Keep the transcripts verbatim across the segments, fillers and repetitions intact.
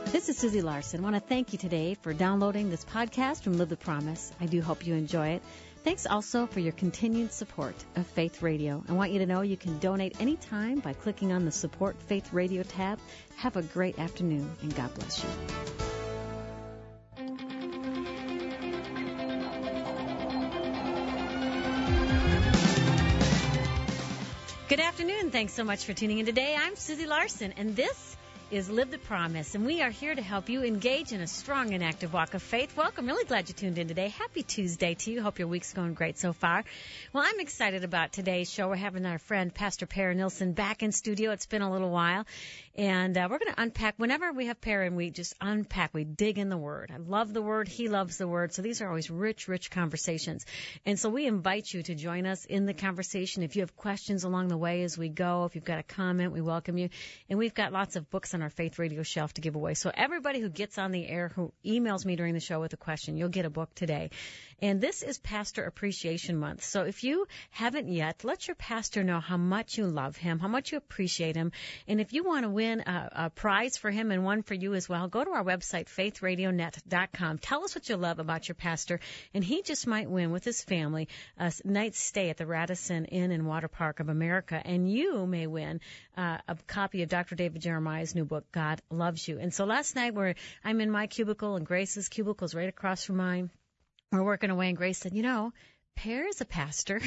This is Susie Larson. I want to thank you today for downloading this podcast from Live the Promise. I do hope you enjoy it. Thanks also for your continued support of Faith Radio. I want you to know you can donate anytime by clicking on the Support Faith Radio tab. Have a great afternoon, and God bless you. Good afternoon. Thanks so much for tuning in today. I'm Susie Larson, and this is Live the Promise, and we are here to help you engage in a strong and active walk of faith. Welcome. Really glad you tuned in today. Happy Tuesday to you. Hope your week's going great so far. Well, I'm excited about today's show. We're having our friend Pastor Per Nilsson back in studio. It's been a little while, and uh, we're going to unpack. Whenever we have Per and we just unpack, we dig in the Word. I love the Word. He loves the Word. So these are always rich, rich conversations. And so we invite you to join us in the conversation. If you have questions along the way as we go, if you've got a comment, we welcome you. And we've got lots of books on our Faith Radio shelf to give away. So everybody who gets on the air, who emails me during the show with a question, you'll get a book today. And this is Pastor Appreciation Month. So if you haven't yet, let your pastor know how much you love him, how much you appreciate him. And if you want to win a, a prize for him and one for you as well, go to our website, faith radio net dot com. Tell us what you love about your pastor, and he just might win with his family a night's stay at the Radisson Inn and Water Park of America. And you may win uh, a copy of Doctor David Jeremiah's new book, God Loves You. And so last night, where I'm in my cubicle and Grace's cubicle is right across from mine, we're working away, and Grace said, you know, Per is a pastor.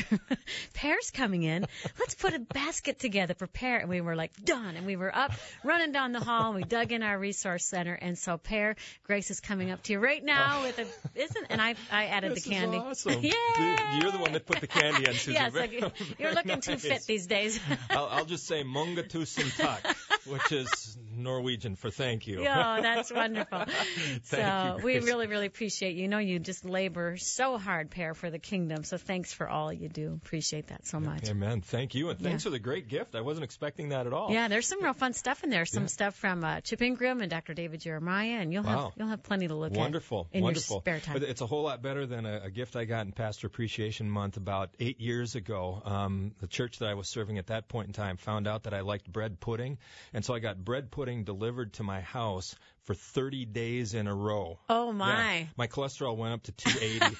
Per's coming in. Let's put a basket together for Per. And we were like, done. And we were up, running down the hall, and we dug in our resource center. And so, Per, Grace is coming up to you right now with a, isn't, and I I added this the candy. Is awesome. Yeah. You're the one that put the candy on, Susie. Yes, very, like, you're looking nice. too fit these days. I'll, I'll just say Munga tusen tak, which is Norwegian for thank you. Oh, that's wonderful. So you, we really, really appreciate you. You know, you just labor so hard, Per, for the kingdom. So thanks for all you do. Appreciate that so much. Amen. Thank you. And thanks yeah. for the great gift. I wasn't expecting that at all. Yeah, there's some real fun stuff in there. Some yeah. stuff from uh, Chip Ingram and Doctor David Jeremiah, and you'll wow. have you'll have plenty to look Wonderful. at in Wonderful. your spare time. But it's a whole lot better than a, a gift I got in Pastor Appreciation Month about eight years ago. Um, the church that I was serving at that point in time found out that I liked bread pudding, and so I got bread pudding delivered to my house for thirty days in a row. Oh, my. Yeah, my cholesterol went up to two eighty.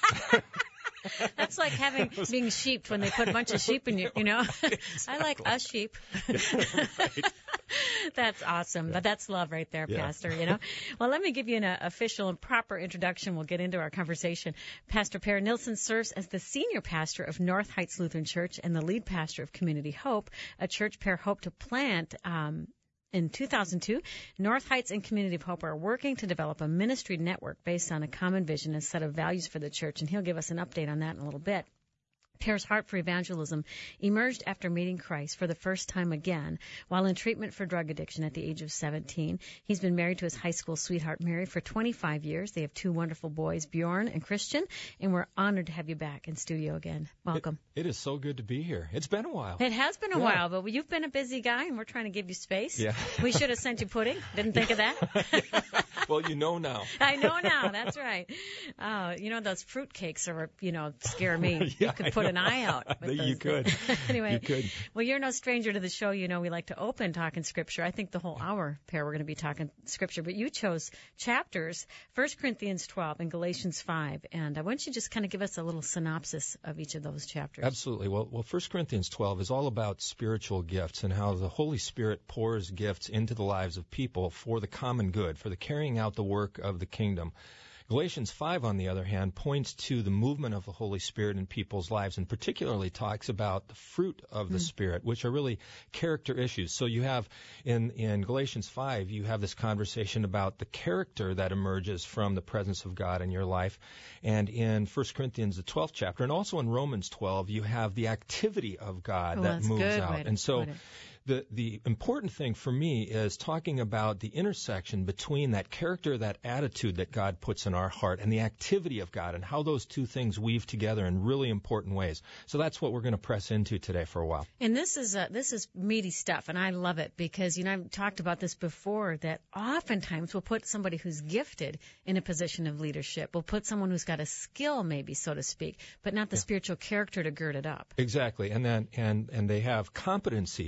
That's like having being sheeped when they put a bunch of sheep in you, you know. Exactly. I like a sheep. Yeah, right. That's awesome. Yeah. But that's love right there, Yeah. Pastor, you know. Well, let me give you an uh, official and proper introduction. We'll get into our conversation. Pastor Per Nilsson serves as the senior pastor of North Heights Lutheran Church and the lead pastor of Community Hope, a church Per hoped to plant um in two thousand two, North Heights and Community of Hope are working to develop a ministry network based on a common vision and set of values for the church, and he'll give us an update on that in a little bit. Per's heart for evangelism emerged after meeting Christ for the first time again while in treatment for drug addiction at the age of seventeen. He's been married to his high school sweetheart, Mary, for twenty-five years. They have two wonderful boys, Bjorn and Christian, and we're honored to have you back in studio again. Welcome. It, it is so good to be here. It's been a while. It has been a yeah. while, but you've been a busy guy, and we're trying to give you space. Yeah. We should have sent you pudding. Didn't think of that? Well, you know now. I know now. That's right. Oh, you know, those fruit cakes are, you know, scare me. Yeah, you could I put know. an eye out. With you those. could. Anyway, You could. Well, you're no stranger to the show. You know, we like to open talking Scripture. I think the whole hour, Per, we're going to be talking Scripture. But you chose chapters, First Corinthians twelve and Galatians five. And uh, why don't you just kind of give us a little synopsis of each of those chapters? Absolutely. Well, well, First Corinthians twelve is all about spiritual gifts and how the Holy Spirit pours gifts into the lives of people for the common good, for the carrying out the work of the kingdom. Galatians five, on the other hand, points to the movement of the Holy Spirit in people's lives, and particularly talks about the fruit of the mm. Spirit, which are really character issues. So you have, in, in Galatians five, you have this conversation about the character that emerges from the presence of God in your life. And in First Corinthians, the twelfth chapter, and also in Romans twelve, you have the activity of God oh, that moves good out. way to And so put it. The the important thing for me is talking about the intersection between that character, that attitude that God puts in our heart, and the activity of God, and how those two things weave together in really important ways. So that's what we're going to press into today for a while. And this is uh, this is meaty stuff, and I love it because, you know, I've talked about this before, that oftentimes we'll put somebody who's gifted in a position of leadership. We'll put someone who's got a skill, maybe, so to speak, but not the yeah. spiritual character to gird it up. Exactly. And then and, and they have competencies, mm-hmm. right?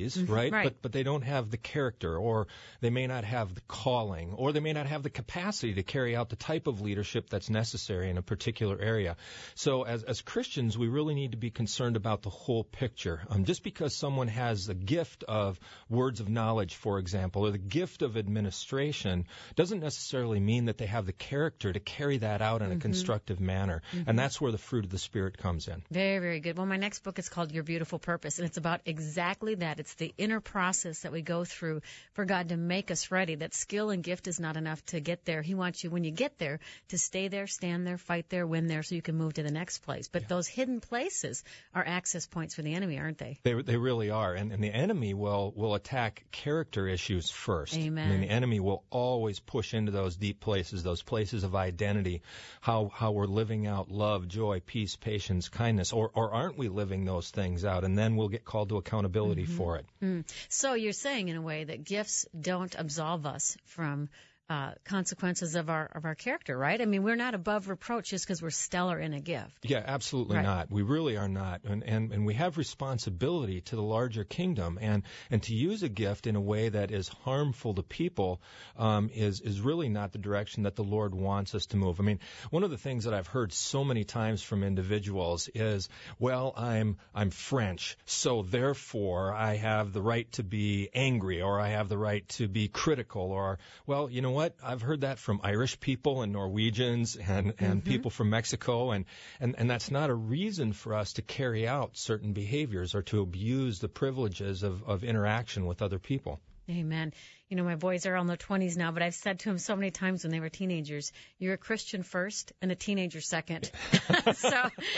right? Right. But but they don't have the character, or they may not have the calling, or they may not have the capacity to carry out the type of leadership that's necessary in a particular area. So as as Christians, we really need to be concerned about the whole picture. Um, just because someone has the gift of words of knowledge, for example, or the gift of administration, doesn't necessarily mean that they have the character to carry that out in a mm-hmm. constructive manner. Mm-hmm. And that's where the fruit of the Spirit comes in. Very, very good. Well, my next book is called Your Beautiful Purpose, and it's about exactly that. It's the inner process that we go through for God to make us ready. That skill and gift is not enough to get there. He wants you, when you get there, to stay there, stand there, fight there, win there, so you can move to the next place. But yeah. those hidden places are access points for the enemy, aren't they? They they really are. And, and the enemy will, will attack character issues first. Amen. I mean, the enemy will always push into those deep places, those places of identity, how how we're living out love, joy, peace, patience, kindness, or, or aren't we living those things out? And then we'll get called to accountability mm-hmm. for it. Mm. So you're saying, in a way, that gifts don't absolve us from Uh, consequences of our of our character, right? I mean, we're not above reproach just because we're stellar in a gift. Yeah, absolutely right. not. We really are not, and, and and we have responsibility to the larger kingdom, and and to use a gift in a way that is harmful to people um, is is really not the direction that the Lord wants us to move. I mean, one of the things that I've heard so many times from individuals is, well, I'm I'm French, so therefore I have the right to be angry, or I have the right to be critical, or, well, you know what? I've heard that from Irish people and Norwegians and, and mm-hmm. people from Mexico, and, and, and that's not a reason for us to carry out certain behaviors or to abuse the privileges of, of interaction with other people. Amen. You know, my boys are all in their twenties now, but I've said to them so many times when they were teenagers, you're a Christian first and a teenager second. So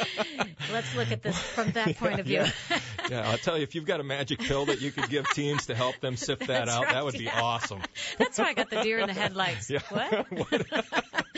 let's look at this from that yeah, point of view. Yeah. yeah, I'll tell you, if you've got a magic pill that you could give teens to help them sift that That's out, right, that would yeah. be awesome. That's why I got the deer in the headlights. Yeah. What?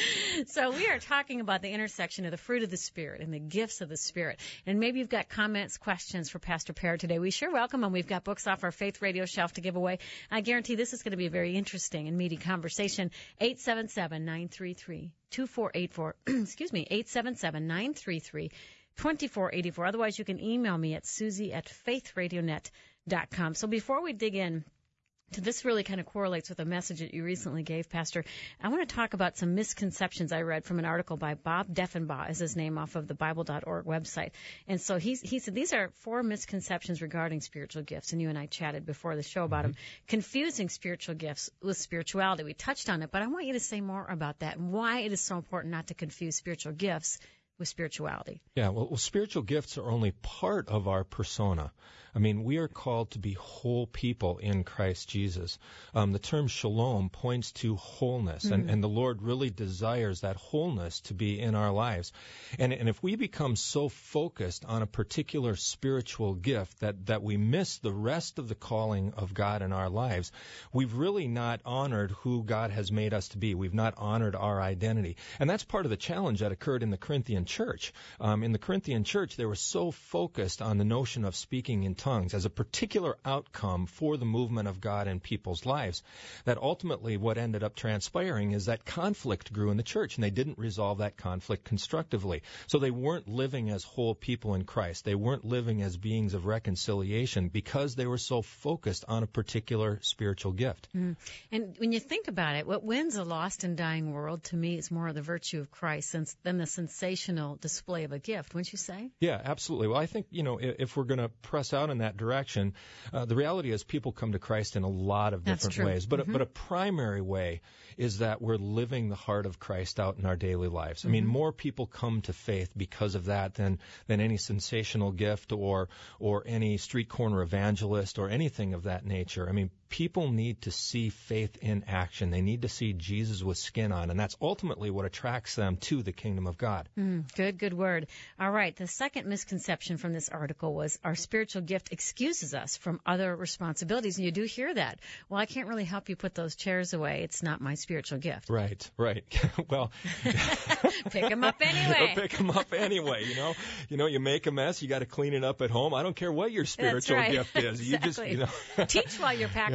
So we are talking about the intersection of the fruit of the Spirit and the gifts of the Spirit. And maybe you've got comments, questions for Pastor Perry today. We sure welcome them. We've got books off our Faith Radio shelf to give away. I guarantee this is going to be a very interesting and meaty conversation. eight seven seven, nine three three, two four eight four. Excuse me, eight seven seven, nine three three, two four eight four. Otherwise, you can email me at Susie at faith radio net dot com. So before we dig in, so this really kind of correlates with a message that you recently gave, Pastor. I want to talk about some misconceptions I read from an article by Bob Deffenbaugh, is his name, off of the Bible dot org website. And so he's, he said these are four misconceptions regarding spiritual gifts, and you and I chatted before the show about mm-hmm. them. Confusing spiritual gifts with spirituality. We touched on it, but I want you to say more about that and why it is so important not to confuse spiritual gifts with spirituality. Yeah, well, well, spiritual gifts are only part of our persona. I mean, we are called to be whole people in Christ Jesus. Um, the term shalom points to wholeness, mm-hmm. and, and the Lord really desires that wholeness to be in our lives. And, and if we become so focused on a particular spiritual gift that, that we miss the rest of the calling of God in our lives, we've really not honored who God has made us to be. We've not honored our identity. And that's part of the challenge that occurred in the Corinthian church. Um, in the Corinthian church, they were so focused on the notion of speaking in tongues as a particular outcome for the movement of God in people's lives that ultimately what ended up transpiring is that conflict grew in the church, and they didn't resolve that conflict constructively. So they weren't living as whole people in Christ. They weren't living as beings of reconciliation because they were so focused on a particular spiritual gift. Mm. And when you think about it, what wins a lost and dying world, to me, is more of the virtue of Christ than the sensational display of a gift, wouldn't you say? Yeah, absolutely. Well, I think, you know, if we're going to press out in that direction, uh, the reality is people come to Christ in a lot of different ways. But, mm-hmm. but a primary way is that we're living the heart of Christ out in our daily lives. Mm-hmm. I mean, more people come to faith because of that than, than any sensational gift or, or any street corner evangelist or anything of that nature. I mean, people need to see faith in action. They need to see Jesus with skin on, and that's ultimately what attracts them to the kingdom of God. Mm, good, good word. All right, the second misconception from this article was our spiritual gift excuses us from other responsibilities, and you do hear that. Well, I can't really help you put those chairs away. It's not my spiritual gift. Right, right. Well, pick them up anyway. Pick them up anyway, you know. You know, you make a mess, you got to clean it up at home. I don't care what your spiritual right. gift is. Exactly. You just, you know. Teach while you're packing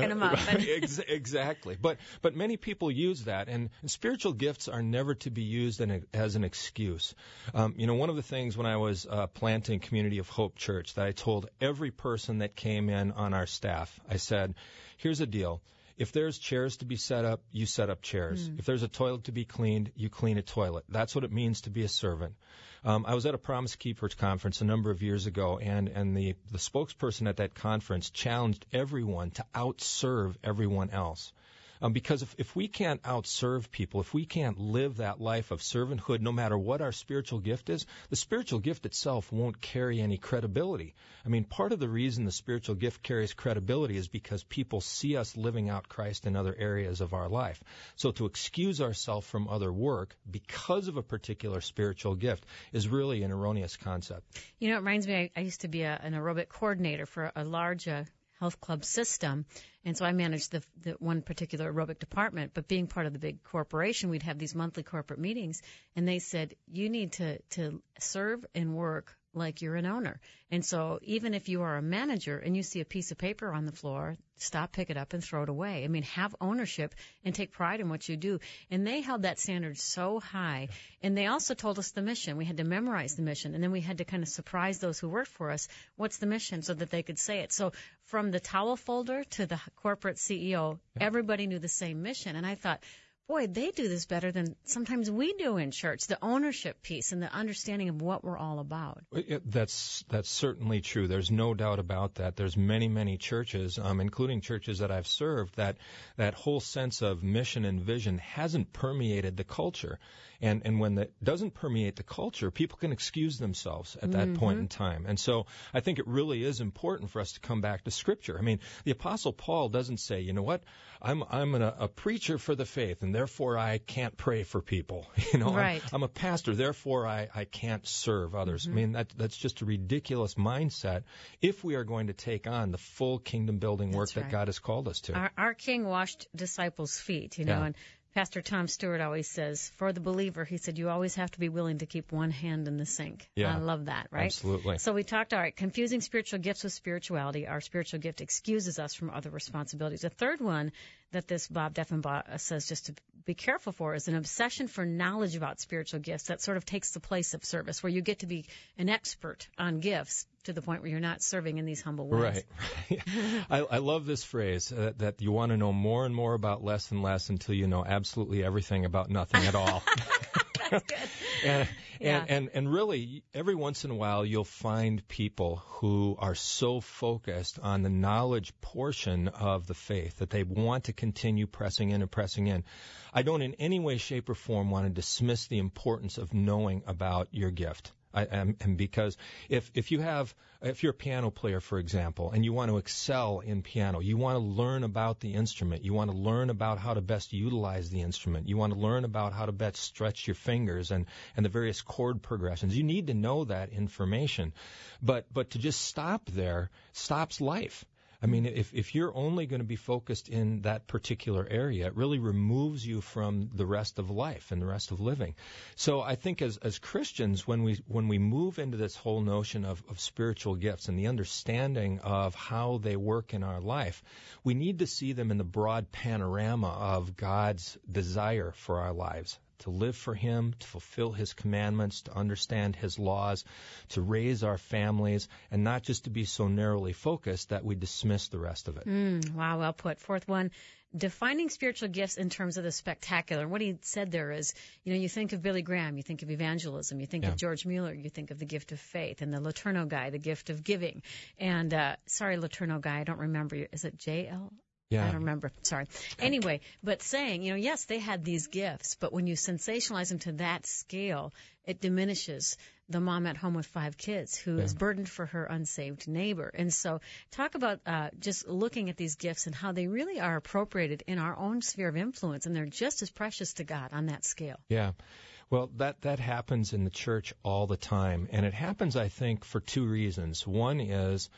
backing them up. Exactly. But but many people use that, and, and spiritual gifts are never to be used in a, as an excuse. Um, you know, one of the things when I was uh, planting Community of Hope Church that I told every person that came in on our staff, I said, here's the deal. If there's chairs to be set up, you set up chairs. Mm. If there's a toilet to be cleaned, you clean a toilet. That's what it means to be a servant. Um, I was at a Promise Keepers conference a number of years ago, and, and the, the spokesperson at that conference challenged everyone to outserve everyone else. Um, because if, if we can't outserve people, if we can't live that life of servanthood, no matter what our spiritual gift is, the spiritual gift itself won't carry any credibility. I mean, part of the reason the spiritual gift carries credibility is because people see us living out Christ in other areas of our life. So to excuse ourselves from other work because of a particular spiritual gift is really an erroneous concept. You know, it reminds me, I, I used to be a, an aerobic coordinator for a large uh, health club system. And so I managed the, the one particular aerobic department. But being part of the big corporation, we'd have these monthly corporate meetings. And they said, you need to, to serve and work like you're an owner. And so even if you are a manager and you see a piece of paper on the floor, stop, pick it up, and throw it away. I mean, have ownership and take pride in what you do. And they held that standard so high. And they also told us the mission. We had to memorize the mission. And then we had to kind of surprise those who worked for us. What's the mission? So that they could say it. So from the towel folder to the corporate C E O, yeah. everybody knew the same mission. And I thought, boy, they do this better than sometimes we do in church, the ownership piece and the understanding of what we're all about. That's that's certainly true. There's no doubt about that. There's many, many churches, um, including churches that I've served, that that whole sense of mission and vision hasn't permeated the culture. And and when that doesn't permeate the culture, people can excuse themselves at that mm-hmm. point in time. And so I think it really is important for us to come back to Scripture. I mean, the Apostle Paul doesn't say, you know what, I'm I'm an, a preacher for the faith, and therefore I can't pray for people. You know, right. I'm, I'm a pastor, therefore I, I can't serve others. Mm-hmm. I mean, that that's just a ridiculous mindset if we are going to take on the full kingdom-building work that's right. that God has called us to. Our, our King washed disciples' feet, you know, yeah. and Pastor Tom Stewart always says, for the believer, he said, you always have to be willing to keep one hand in the sink. Yeah, I love that, right? Absolutely. So we talked, all right, confusing spiritual gifts with spirituality. Our spiritual gift excuses us from other responsibilities. The third one that this Bob Deffinbaugh says just to be careful for is an obsession for knowledge about spiritual gifts that sort of takes the place of service, where you get to be an expert on gifts to the point where you're not serving in these humble ways. Right. I, I love this phrase, uh, that you want to know more and more about less and less until you know absolutely everything about nothing at all. That's good. and, yeah. and, and, and really, every once in a while, you'll find people who are so focused on the knowledge portion of the faith that they want to continue pressing in and pressing in. I don't in any way, shape, or form want to dismiss the importance of knowing about your gift. I, and, and because if if you have if you're a piano player, for example, and you want to excel in piano, you want to learn about the instrument, you want to learn about how to best utilize the instrument, you want to learn about how to best stretch your fingers and and the various chord progressions. You need to know that information, but but to just stop there stops life. I mean, if, if you're only going to be focused in that particular area, it really removes you from the rest of life and the rest of living. So I think as, as Christians, when we when we move into this whole notion of, of spiritual gifts and the understanding of how they work in our life, we need to see them in the broad panorama of God's desire for our lives. To live for Him, to fulfill His commandments, to understand His laws, to raise our families, and not just to be so narrowly focused that we dismiss the rest of it. Mm, wow, well put. Fourth one, defining spiritual gifts in terms of the spectacular. And what he said there is, you know, you think of Billy Graham, you think of evangelism, you think yeah. of George Mueller, you think of the gift of faith, and the Laterno guy, the gift of giving. And, uh, sorry, Laterno guy, I don't remember. Is it J L? Yeah. I don't remember. Sorry. Anyway, but saying, you know, yes, they had these gifts, but when you sensationalize them to that scale, it diminishes the mom at home with five kids who yeah. is burdened for her unsaved neighbor. And so talk about uh, just looking at these gifts and how they really are appropriated in our own sphere of influence, and they're just as precious to God on that scale. Yeah. Well, that, that happens in the church all the time, and it happens, I think, for two reasons. One is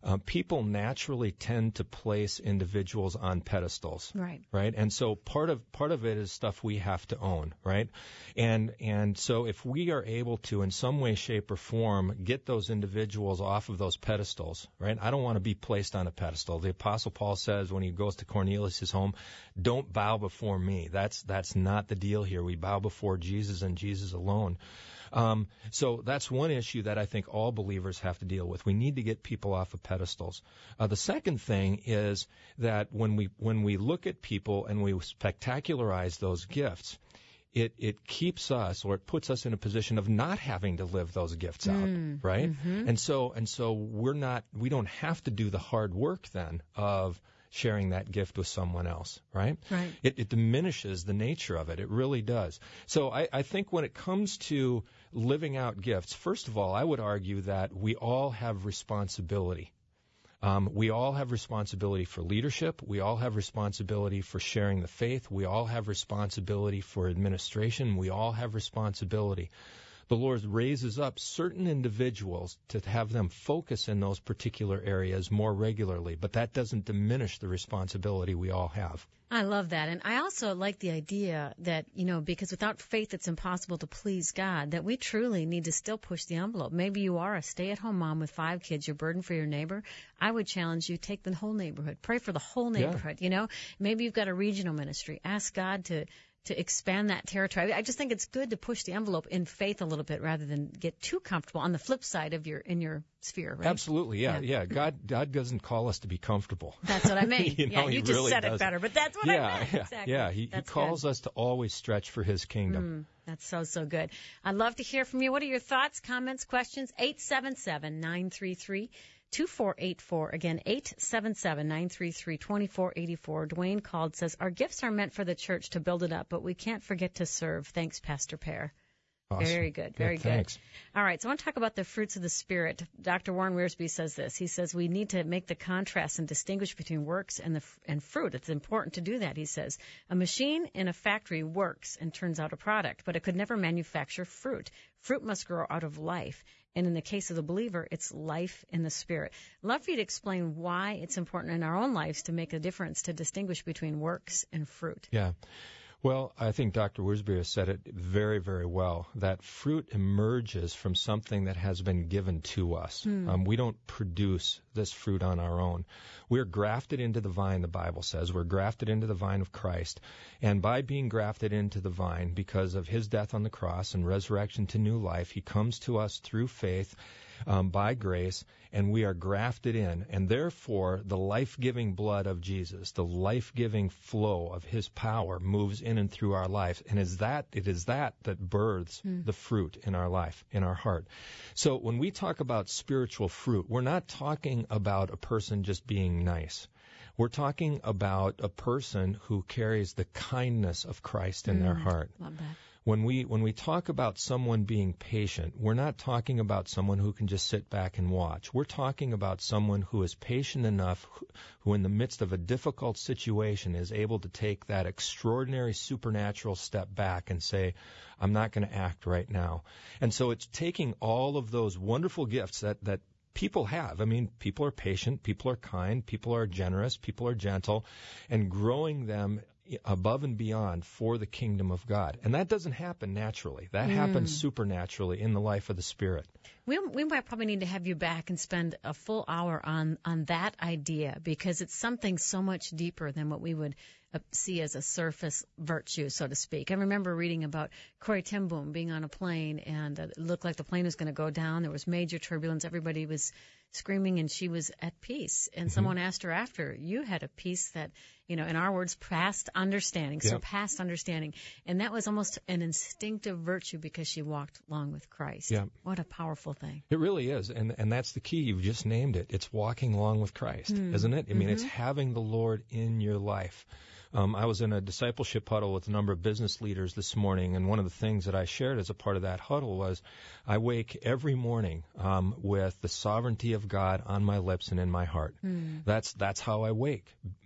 uh, people naturally tend to place individuals on pedestals. Right. Right. And so part of part of it is stuff we have to own. Right. And and so if we are able to, in some way, shape, or form, get those individuals off of those pedestals. Right. I don't want to be placed on a pedestal. The Apostle Paul says when he goes to Cornelius' home, don't bow before me. That's that's not the deal here. We bow before Jesus and Jesus alone. Um, so that's one issue that I think all believers have to deal with. We need to get people off of pedestals. Uh, the second thing is that when we when we look at people and we spectacularize those gifts, it it keeps us, or it puts us in a position of not having to live those gifts out, mm, right? Mm-hmm. And so and so we're not we don't have to do the hard work then of sharing that gift with someone else, right? Right. It, it diminishes the nature of it. It really does. So I, I think when it comes to living out gifts, first of all, I would argue that we all have responsibility. Um, we all have responsibility for leadership. We all have responsibility for sharing the faith. We all have responsibility for administration. We all have responsibility. The Lord raises up certain individuals to have them focus in those particular areas more regularly, but that doesn't diminish the responsibility we all have. I love that. And I also like the idea that, you know, because without faith it's impossible to please God, that we truly need to still push the envelope. Maybe you are a stay-at-home mom with five kids, you're burdened for your neighbor. I would challenge you, take the whole neighborhood. Pray for the whole neighborhood, yeah. You know. Maybe you've got a regional ministry. Ask God to to expand that territory. I just think it's good to push the envelope in faith a little bit rather than get too comfortable on the flip side of your in your sphere, right? Absolutely, yeah, yeah. yeah. God, God doesn't call us to be comfortable. That's what I mean. you know, yeah, you just really said doesn't. it better, but that's what yeah, I meant. Yeah, exactly. yeah. He, he calls good. us to always stretch for His kingdom. Mm, that's so, so good. I'd love to hear from you. What are your thoughts, comments, questions? eight seven seven, nine three three, two four eight four. Again, eight seven seven, nine three three, two four eight four. Dwayne called, says, our gifts are meant for the church to build it up, but we can't forget to serve. Thanks, Pastor Pear. Awesome. Very good, very yeah, good. Thanks. All right, so I want to talk about the fruits of the Spirit. Doctor Warren Wiersbe says this. He says we need to make the contrast and distinguish between works and the and fruit. It's important to do that, he says. A machine in a factory works and turns out a product, but it could never manufacture fruit. Fruit must grow out of life. And in the case of the believer, it's life in the Spirit. I'd love for you to explain why it's important in our own lives to make a difference, to distinguish between works and fruit. Yeah. Well, I think Doctor Wiersbe has said it very, very well, that fruit emerges from something that has been given to us. Hmm. Um, we don't produce this fruit on our own. We're grafted into the vine, the Bible says. We're grafted into the vine of Christ. And by being grafted into the vine, because of His death on the cross and resurrection to new life, He comes to us through faith, um, by grace, and we are grafted in. And therefore, the life-giving blood of Jesus, the life-giving flow of His power moves in and through our life. And is that it is that that births mm. the fruit in our life, in our heart. So when we talk about spiritual fruit, we're not talking about a person just being nice. We're talking about a person who carries the kindness of Christ in mm. their heart. Love that. When we when we talk about someone being patient, we're not talking about someone who can just sit back and watch. We're talking about someone who is patient enough, who in the midst of a difficult situation is able to take that extraordinary supernatural step back and say, I'm not going to act right now. And so it's taking all of those wonderful gifts that, that people have. I mean, people are patient, people are kind, people are generous, people are gentle, and growing them above and beyond for the kingdom of God. And that doesn't happen naturally. That mm. happens supernaturally in the life of the Spirit. We we might probably need to have you back and spend a full hour on, on that idea, because it's something so much deeper than what we would uh, see as a surface virtue, so to speak. I remember reading about Corrie ten Boom being on a plane, and uh, it looked like the plane was going to go down. There was major turbulence. Everybody was screaming, and she was at peace. And mm-hmm. someone asked her after, you had a peace that, you know, in our words, past understanding, yep. surpassed understanding. And that was almost an instinctive virtue because she walked along with Christ. Yep. What a powerful thing. It really is. And and that's the key. You've just named it. It's walking along with Christ, mm. isn't it? I mean, mm-hmm. it's having the Lord in your life. Um, I was in a discipleship huddle with a number of business leaders this morning, and one of the things that I shared as a part of that huddle was I wake every morning um, with the sovereignty of God on my lips and in my heart. Mm. That's that's how I wake.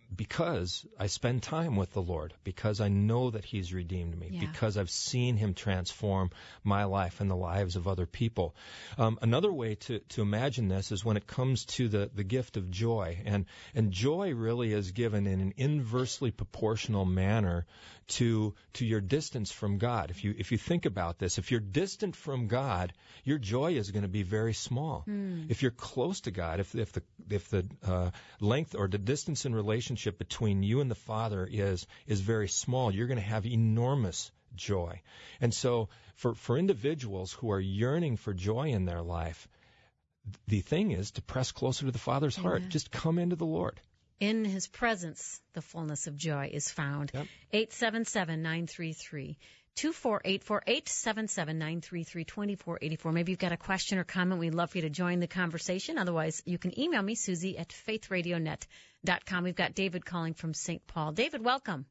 because I spend time with the Lord, because I know that He's redeemed me, Yeah. because I've seen Him transform my life and the lives of other people. Um, another way to, to imagine this is when it comes to the, the gift of joy. And, and joy really is given in an inversely proportional manner to to your distance from God. If you if you think about this, if you're distant from God, your joy is going to be very small. Mm. If you're close to God, if if the if the uh, length or the distance in relationship between you and the Father is is very small, you're going to have enormous joy. And so for for individuals who are yearning for joy in their life, the thing is to press closer to the Father's heart. Amen. Just come into the Lord. In His presence, the fullness of joy is found. Yep. eight seven seven, nine three three, two four eight four, eight seven seven, nine three three, two four eight four. Maybe you've got a question or comment. We'd love for you to join the conversation. Otherwise, you can email me, Susie at faith radio net dot com. We've got David calling from Saint Paul. David, welcome.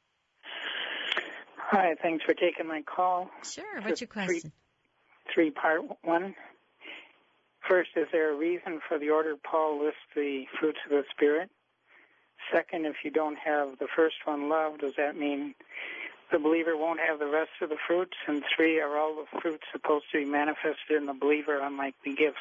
Hi, thanks for taking my call. Sure. What's your question? Three, three-part one. First, is there a reason for the order Paul lists the fruits of the Spirit? Second, if you don't have the first one, love, does that mean the believer won't have the rest of the fruits? And three, are all the fruits supposed to be manifested in the believer, unlike the gifts?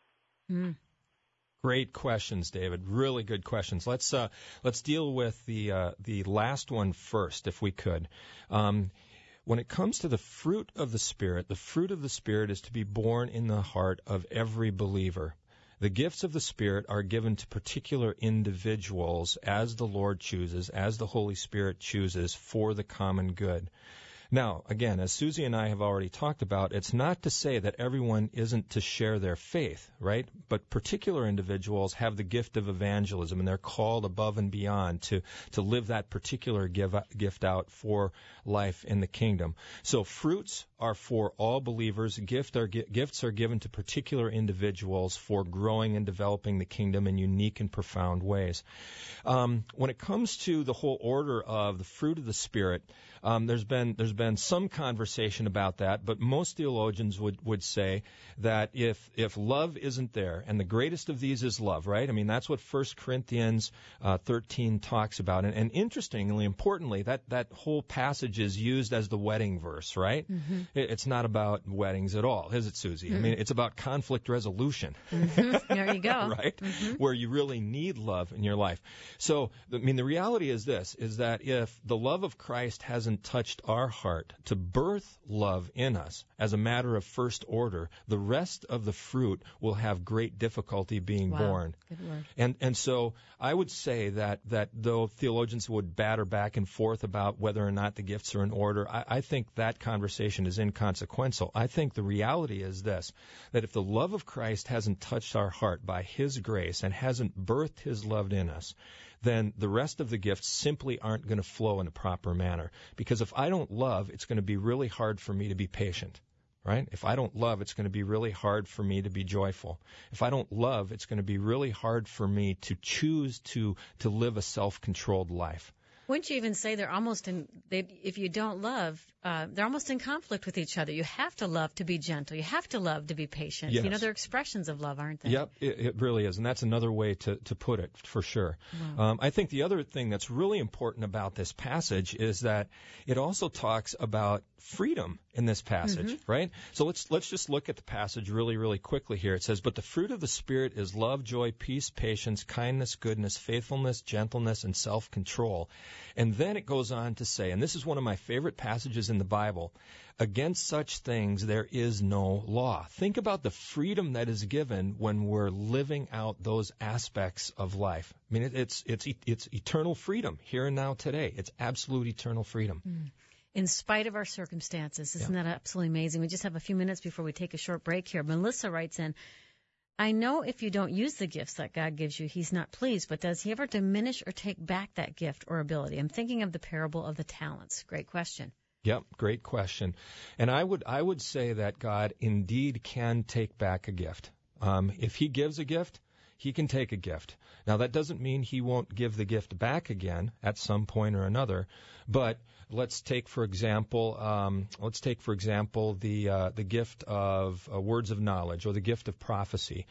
Mm. Great questions, David. Really good questions. Let's uh, let's deal with the uh, the last one first, if we could. Um, when it comes to the fruit of the Spirit, the fruit of the Spirit is to be born in the heart of every believer. The gifts of the Spirit are given to particular individuals as the Lord chooses, as the Holy Spirit chooses, for the common good. Now, again, as Susie and I have already talked about, it's not to say that everyone isn't to share their faith, right? But particular individuals have the gift of evangelism, and they're called above and beyond to, to live that particular give, gift out for life in the kingdom. So fruits are for all believers. Gift are, gifts are given to particular individuals for growing and developing the kingdom in unique and profound ways. Um, when it comes to the whole order of the fruit of the Spirit, um, there's been there's been some conversation about that, but most theologians would, would say that if if love isn't there, and the greatest of these is love, right? I mean, that's what First Corinthians uh, thirteen talks about. And, and interestingly, importantly, that, that whole passage is used as the wedding verse, right? Mm-hmm. It, it's not about weddings at all, is it, Susie? Mm-hmm. I mean, it's about conflict resolution. Mm-hmm. There you go. Right? Mm-hmm. Where you really need love in your life. So, I mean, the reality is this, is that if the love of Christ hasn't touched our heart to birth love in us as a matter of first order, the rest of the fruit will have great difficulty being Wow. born. Good word. And and so I would say that, that though theologians would batter back and forth about whether or not the gifts are in order, I, I think that conversation is inconsequential. I think the reality is this, that if the love of Christ hasn't touched our heart by His grace and hasn't birthed His love in us, then the rest of the gifts simply aren't going to flow in a proper manner. Because if I don't love, it's going to be really hard for me to be patient. Right? If I don't love, it's going to be really hard for me to be joyful. If I don't love, it's going to be really hard for me to choose to to live a self-controlled life. Wouldn't you even say they're almost in, they, if you don't love, uh, they're almost in conflict with each other. You have to love to be gentle. You have to love to be patient. Yes. You know, they're expressions of love, aren't they? Yep, it, it really is. And that's another way to, to put it, for sure. Wow. Um, I think the other thing that's really important about this passage is that it also talks about freedom in this passage, Mm-hmm. right? So let's let's just look at the passage really, really quickly here. It says, "But the fruit of the Spirit is love, joy, peace, patience, kindness, goodness, faithfulness, gentleness, and self-control." And then it goes on to say, and this is one of my favorite passages in the Bible, "Against such things there is no law." Think about the freedom that is given when we're living out those aspects of life. I mean, it, it's it's it's eternal freedom here and now today. It's absolute eternal freedom. Mm. In spite of our circumstances. Isn't Yeah. that absolutely amazing? We just have a few minutes before we take a short break here. Melissa writes in, "I know if you don't use the gifts that God gives you, He's not pleased, but does He ever diminish or take back that gift or ability?" I'm thinking of the parable of the talents. Great question. Yep, great question. And I would I would say that God indeed can take back a gift. Um, if He gives a gift, He can take a gift. Now, that doesn't mean He won't give the gift back again at some point or another, but let's take, for example, um, let's take, for example, the uh, the gift of uh, words of knowledge or the gift of prophecy.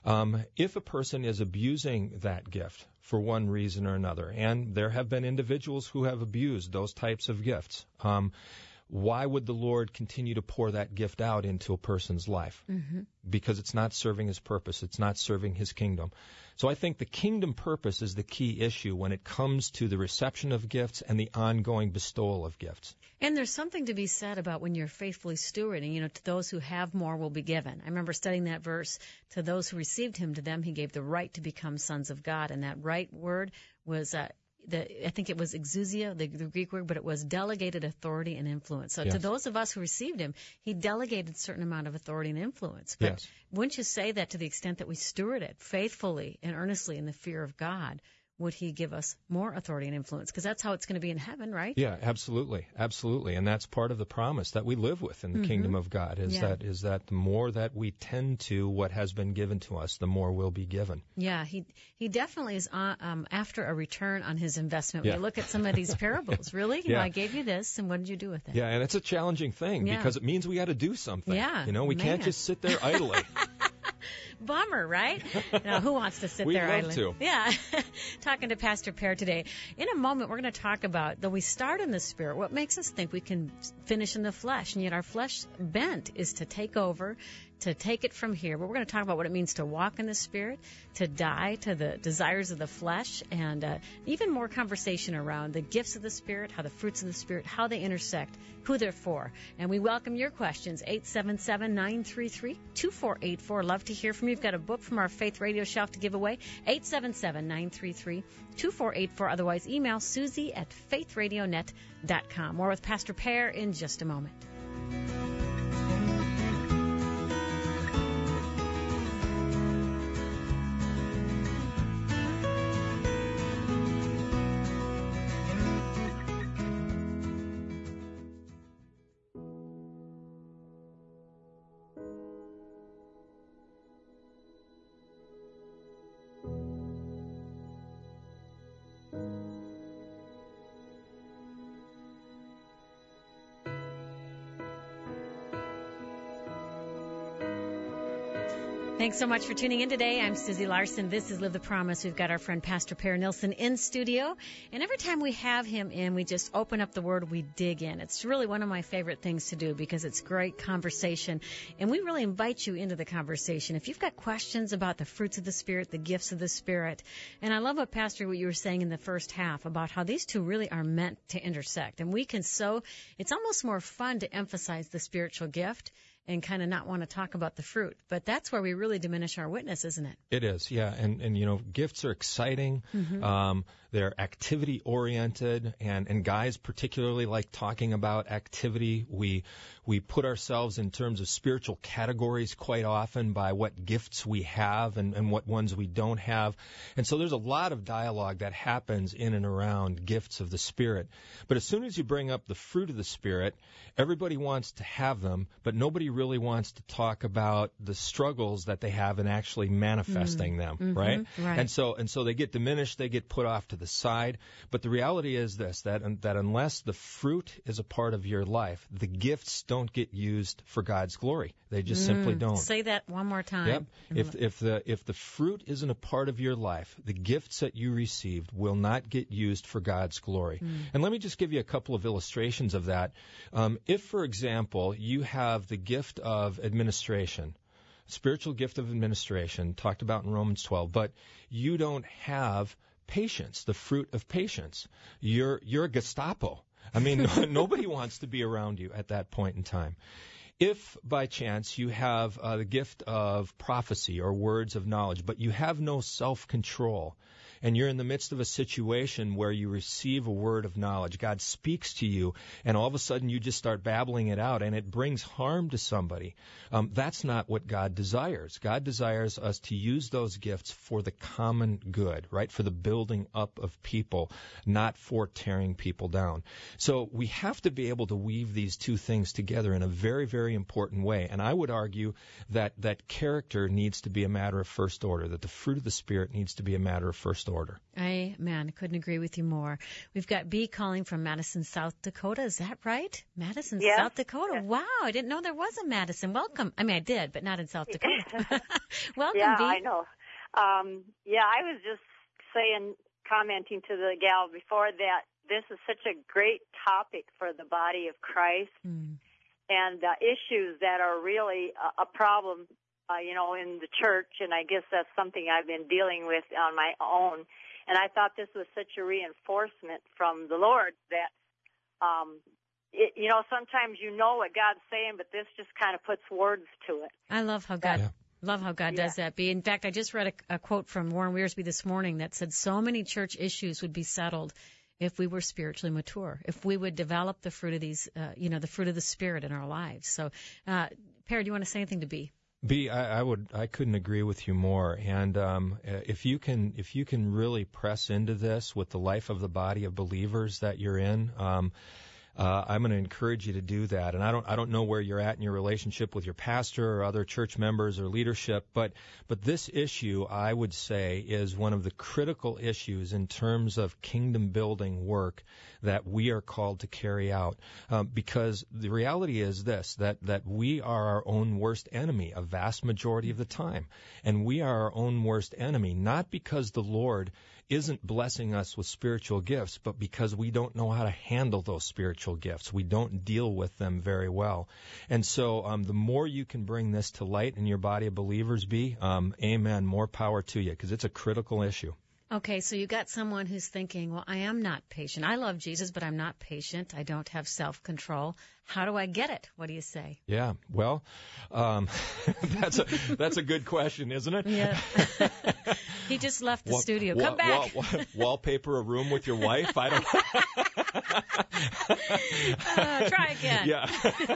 Um, if a person is abusing that gift for one reason or another, and there have been individuals who have abused those types of gifts, um, why would the Lord continue to pour that gift out into a person's life? Mm-hmm. Because it's not serving His purpose. It's not serving His kingdom. So I think the kingdom purpose is the key issue when it comes to the reception of gifts and the ongoing bestowal of gifts. And there's something to be said about when you're faithfully stewarding. You know, to those who have more will be given. I remember studying that verse, to those who received Him, to them He gave the right to become sons of God. And that right word was uh, The, I think it was exousia, the, the Greek word, but it was delegated authority and influence. So yes. to those of us who received Him, He delegated a certain amount of authority and influence. But yes. wouldn't you say that to the extent that we steward it faithfully and earnestly in the fear of God, would He give us more authority and influence? Because that's how it's going to be in heaven, right? Yeah, absolutely, absolutely, and that's part of the promise that we live with in the mm-hmm. kingdom of God. Is yeah. that is that the more that we tend to what has been given to us, the more will be given. Yeah, he he definitely is on, um, after a return on his investment. When yeah. you look at some of these parables, really, you yeah. know, I gave you this, and what did you do with it? Yeah, and it's a challenging thing yeah. because it means we got to do something. Yeah, you know, we man. can't just sit there idly. Bummer, right? Now, who wants to sit We'd there love idly? to. Yeah. Talking to Pastor Pear today. In a moment, we're going to talk about, though we start in the Spirit, what makes us think we can finish in the flesh, and yet our flesh bent is to take over, to take it from here. But we're going to talk about what it means to walk in the Spirit, to die to the desires of the flesh, and uh, even more conversation around the gifts of the Spirit, how the fruits of the Spirit, how they intersect, who they're for. And we welcome your questions, eight seven seven, nine three three, two four eight four. Love to hear from you. You've got a book from our Faith Radio shelf to give away, eight seven seven, nine three three, two four eight four. Otherwise, email Susie at faith radio net dot com. More with Pastor Pear in just a moment. Thanks so much for tuning in today. I'm Susie Larson. This is Live the Promise. We've got our friend Pastor Pear Nilsson in studio. And every time we have him in, we just open up the Word, we dig in. It's really one of my favorite things to do because it's great conversation. And we really invite you into the conversation. If you've got questions about the fruits of the Spirit, the gifts of the Spirit, and I love what, Pastor, what you were saying in the first half about how these two really are meant to intersect. And we can so, it's almost more fun to emphasize the spiritual gift and kind of not want to talk about the fruit. But that's where we really diminish our witness, isn't it? It is, yeah. And, and you know, gifts are exciting. Mm-hmm. Um, they're activity-oriented, and, and guys particularly like talking about activity. We we put ourselves in terms of spiritual categories quite often by what gifts we have and, and what ones we don't have. And so there's a lot of dialogue that happens in and around gifts of the Spirit. But as soon as you bring up the fruit of the Spirit, everybody wants to have them, but nobody really wants to talk about the struggles that they have in actually manifesting mm-hmm. them, mm-hmm. right? right? And so and so they get diminished, they get put off to the side. But the reality is this, that that unless the fruit is a part of your life, the gifts don't get used for God's glory. They just mm. simply don't. Say that one more time. Yep. If if the if the fruit isn't a part of your life, the gifts that you received will not get used for God's glory. Mm. And let me just give you a couple of illustrations of that. Um, if, for example, you have the gift of administration, spiritual gift of administration, talked about in Romans twelve, but you don't have patience, the fruit of patience. You're you're a Gestapo. I mean, no, nobody wants to be around you at that point in time. If, by chance, you have uh, the gift of prophecy or words of knowledge, but you have no self-control, and you're in the midst of a situation where you receive a word of knowledge, God speaks to you, and all of a sudden you just start babbling it out, and it brings harm to somebody, um, that's not what God desires. God desires us to use those gifts for the common good, right, for the building up of people, not for tearing people down. So we have to be able to weave these two things together in a very, very important way. And I would argue that that character needs to be a matter of first order, that the fruit of the Spirit needs to be a matter of first highest order. Amen. Couldn't agree with you more. We've got B calling from Madison, South Dakota. Is that right? Madison, yes. South Dakota. Yes. Wow, I didn't know there was a Madison. Welcome. I mean, I did, but not in South Dakota. Welcome, yeah, B. I know. Um, yeah, I was just saying, commenting to the gal before that this is such a great topic for the body of Christ Mm. and uh, issues that are really a, a problem, uh, you know, in the church. And I guess that's something I've been dealing with on my own. And I thought this was such a reinforcement from the Lord that, um, it, you know, sometimes you know what God's saying, but this just kind of puts words to it. I love how God Yeah. love how God Yeah. does that. B. In fact, I just read a, a quote from Warren Wiersbe this morning that said so many church issues would be settled if we were spiritually mature, if we would develop the fruit of these, uh, you know, the fruit of the Spirit in our lives. So, uh, Perry, do you want to say anything to B? B, I, I would, I couldn't agree with you more. And um, if you can, if you can really press into this with the life of the body of believers that you're in, um, uh, I'm going to encourage you to do that. And I don't, I don't know where you're at in your relationship with your pastor or other church members or leadership, but, but this issue, I would say, is one of the critical issues in terms of kingdom building work that we are called to carry out. Um, because the reality is this, that, that we are our own worst enemy a vast majority of the time. And we are our own worst enemy, not because the Lord isn't blessing us with spiritual gifts, but because we don't know how to handle those spiritual gifts. We don't deal with them very well. And so um, the more you can bring this to light in your body of believers, be, um, amen, more power to you, because it's a critical issue. Okay, so you got someone who's thinking, well, I am not patient. I love Jesus, but I'm not patient. I don't have self-control. How do I get it? What do you say? Yeah, well, um, that's a that's a good question, isn't it? Yeah. He just left the Wall, studio. wall, Come back. Wall, wall, wallpaper a room with your wife? I don't. uh, try again. Yeah.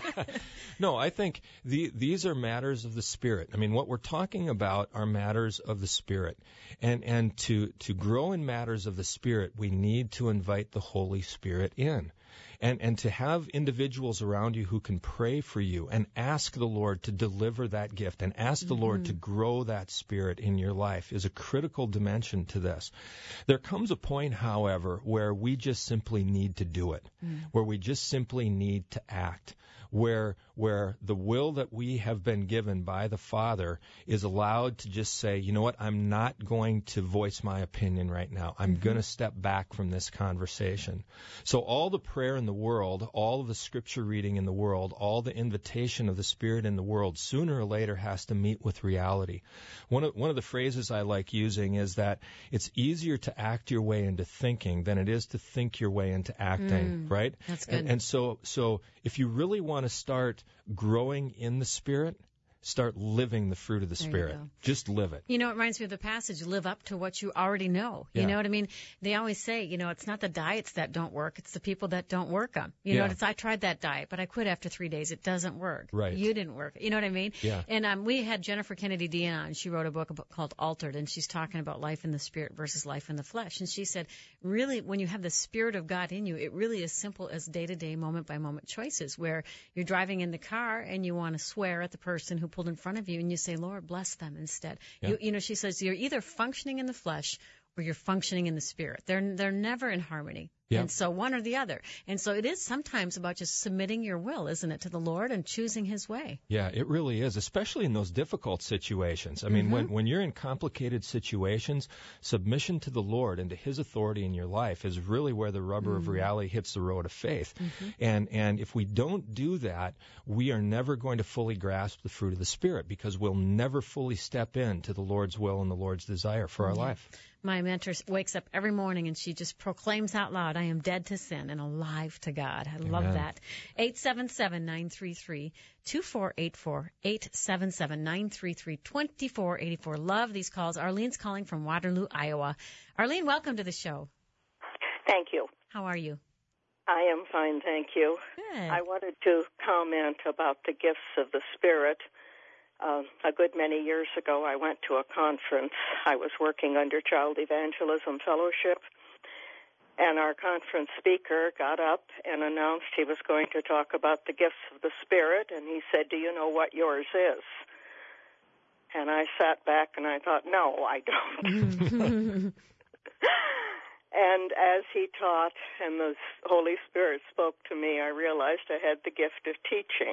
No, I think the, these are matters of the Spirit. I mean, what we're talking about are matters of the Spirit. And, and to, to grow in matters of the Spirit, we need to invite the Holy Spirit in. And, and to have individuals around you who can pray for you and ask the Lord to deliver that gift and ask the mm-hmm. Lord to grow that Spirit in your life is a critical dimension to this. There comes a point, however, where we just simply need to do it, mm. where we just simply need to act, where where the will that we have been given by the Father is allowed to just say, you know what, I'm not going to voice my opinion right now. I'm mm-hmm. going to step back from this conversation. So all the prayer in the world, all of the scripture reading in the world, all the invitation of the Spirit in the world, sooner or later has to meet with reality. One of, one of the phrases I like using is that it's easier to act your way into thinking than it is to think your way into acting, mm, right? That's good. And, and so, so if you really want to start growing in the Spirit, start living the fruit of the There Spirit. Just live it. You know, it reminds me of the passage, live up to what you already know. You yeah. know what I mean? They always say, you know, it's not the diets that don't work, it's the people that don't work them. You yeah. know, it's, I tried that diet, but I quit after three days. It doesn't work. Right. You didn't work. You know what I mean? Yeah. And um, we had Jennifer Kennedy Dean on. She wrote a book about, called Altered, and she's talking about life in the Spirit versus life in the flesh. And she said, really, when you have the Spirit of God in you, it really is simple as day-to-day, moment-by-moment choices, where you're driving in the car and you want to swear at the person who pulled in front of you, and you say, Lord, bless them instead. Yeah. You, you know, she says you're either functioning in the flesh or you're functioning in the Spirit. They're they're never in harmony. Yeah. And so one or the other. And so it is sometimes about just submitting your will, isn't it, to the Lord and choosing His way. Yeah, it really is, especially in those difficult situations. I mean, mm-hmm. when, when you're in complicated situations, submission to the Lord and to His authority in your life is really where the rubber mm-hmm. of reality hits the road of faith. Mm-hmm. And and if we don't do that, we are never going to fully grasp the fruit of the Spirit, because we'll never fully step into the Lord's will and the Lord's desire for our yeah. life. My mentor wakes up every morning and she just proclaims out loud, I am dead to sin and alive to God. I Amen. love that. eight seven seven, nine three three, two four eight four, eight seven seven, nine three three, two four eight four. Love these calls. Arlene's calling from Waterloo, Iowa. Arlene, welcome to the show. Thank you. How are you? I am fine, thank you. Good. I wanted to comment about the gifts of the Spirit. Uh, a good many years ago, I went to a conference. I was working under Child Evangelism Fellowship, and our conference speaker got up and announced he was going to talk about the gifts of the Spirit, and he said, do you know what yours is? And I sat back and I thought, no, I don't. And as he taught and the Holy Spirit spoke to me, I realized I had the gift of teaching.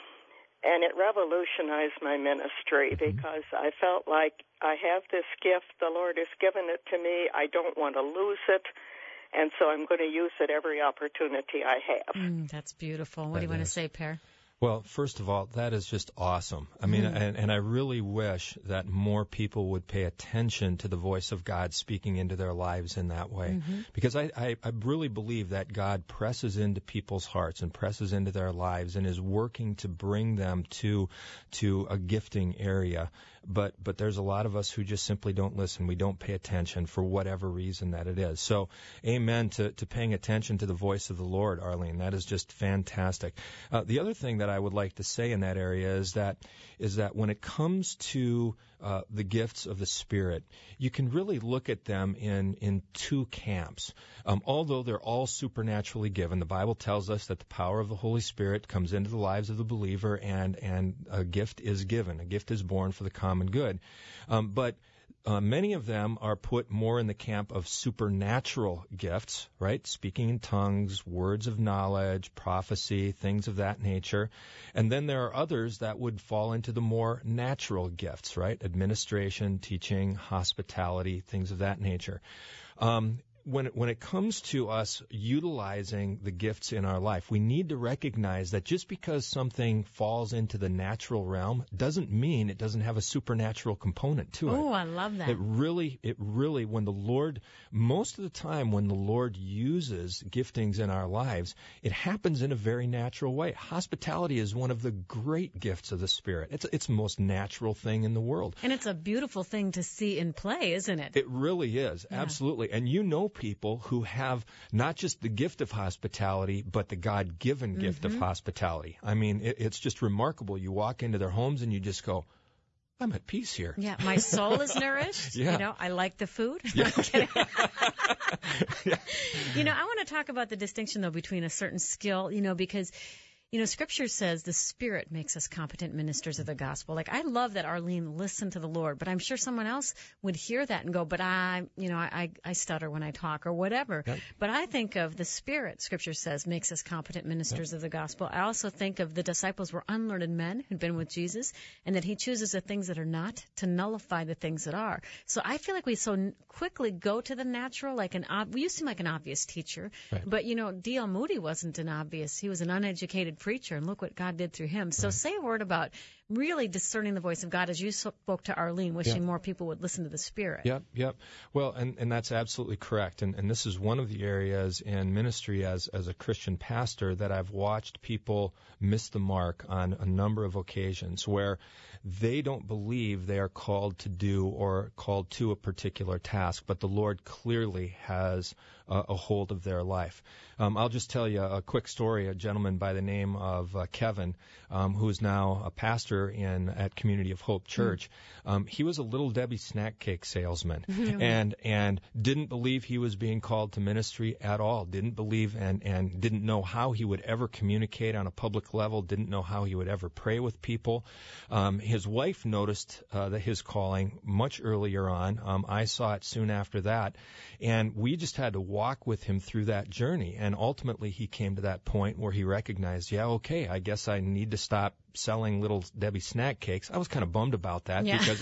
And it revolutionized my ministry Mm-hmm. because I felt like I have this gift. The Lord has given it to me. I don't want to lose it. And so I'm going to use it every opportunity I have. Mm, that's beautiful. What That do you want is. to say, Per? Well, first of all, that is just awesome. I mean, Mm. and, and I really wish that more people would pay attention to the voice of God speaking into their lives in that way. Mm-hmm. Because I, I, I really believe that God presses into people's hearts and presses into their lives and is working to bring them to to a gifting area. But but there's a lot of us who just simply don't listen. We don't pay attention for whatever reason that it is. So amen to, to paying attention to the voice of the Lord, Arlene. That is just fantastic. Uh, the other thing that I would like to say in that area is that is that when it comes to uh, the gifts of the Spirit, you can really look at them in, in two camps. Um, although they're all supernaturally given, the Bible tells us that the power of the Holy Spirit comes into the lives of the believer, and, and a gift is given. A gift is born for the common good. Um, but Uh, many of them are put more in the camp of supernatural gifts, right? Speaking in tongues, words of knowledge, prophecy, things of that nature. And then there are others that would fall into the more natural gifts, right? Administration, teaching, hospitality, things of that nature. Um, When it, when it comes to us utilizing the gifts in our life, we need to recognize that just because something falls into the natural realm doesn't mean it doesn't have a supernatural component to it. Oh, I love that. It really, it really, when the Lord, most of the time when the Lord uses giftings in our lives, it happens in a very natural way. Hospitality is one of the great gifts of the Spirit. It's, it's the most natural thing in the world. And it's a beautiful thing to see in play, isn't it? It really is, Yeah. absolutely. And you know people who have not just the gift of hospitality, but the God-given mm-hmm. gift of hospitality. I mean, it, it's just remarkable. You walk into their homes and you just go, I'm at peace here. Yeah, my soul is nourished. Yeah. You know, I like the food. Yeah. Yeah. You know, I want to talk about the distinction, though, between a certain skill, you know, because, you know, Scripture says the Spirit makes us competent ministers of the gospel. Like, I love that Arlene listened to the Lord, but I'm sure someone else would hear that and go, but I, you know, I, I stutter when I talk or whatever. Yep. But I think of the Spirit, Scripture says, makes us competent ministers yep. of the gospel. I also think of the disciples were unlearned men who'd been with Jesus, and that he chooses the things that are not to nullify the things that are. So I feel like we so quickly go to the natural, like an ob- you seem like an obvious teacher, right. but, you know, D L Moody wasn't an obvious. He was an uneducated preacher, and look what God did through him. So right. say a word about really discerning the voice of God as you spoke to Arlene, wishing yep. more people would listen to the Spirit. Yep, yep. Well, and, and that's absolutely correct. And, and this is one of the areas in ministry as, as a Christian pastor that I've watched people miss the mark on a number of occasions where they don't believe they are called to do or called to a particular task, but the Lord clearly has uh, a hold of their life. Um, I'll just tell you a quick story. A gentleman by the name of uh, Kevin, um, who is now a pastor in at Community of Hope Church, mm. um, he was a Little Debbie snack cake salesman, mm-hmm. and and didn't believe he was being called to ministry at all. Didn't believe and and didn't know how he would ever communicate on a public level. Didn't know how he would ever pray with people. Um, his wife noticed uh, that his calling much earlier on. Um, I saw it soon after that, and we just had to walk with him through that journey. And ultimately, he came to that point where he recognized, yeah, okay, I guess I need to stop selling Little Debbie snack cakes. I was kind of bummed about that yeah. because,